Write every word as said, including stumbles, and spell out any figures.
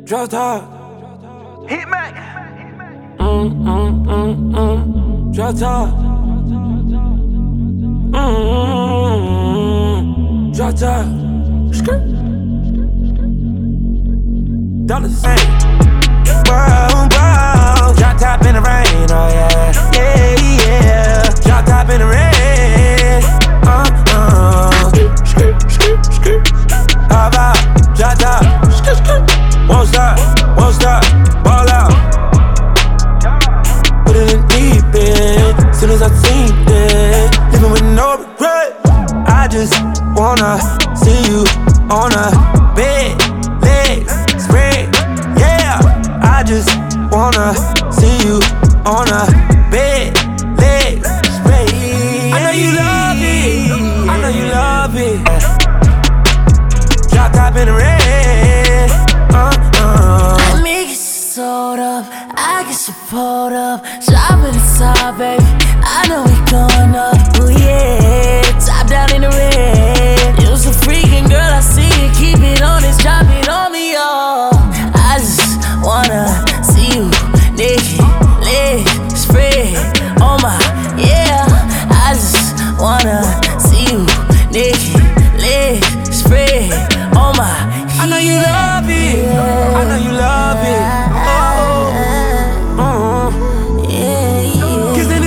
Drop top. Hit me. Mm, mm, mm, mm. Drop top. Mm, mm, drop top. Skirt. Dollars. Hey. Whoa, whoa. Drop top in the rain, oh yeah. Yeah, yeah. Drop top in the rain. Uh, uh. Skirt, skirt, skirt. How about drop top? Skirt, skirt. Won't stop, won't stop, ball out. Put it in deep end, soon as I seen it. Living with no regret. I just wanna see you on a bed, legs spread, yeah. I just wanna see you on a bed, legs spread. I know you love it, I know you love it. Drop top in the red. Let me get sold up, I get you pulled up. Shopping inside, baby, I know we going up.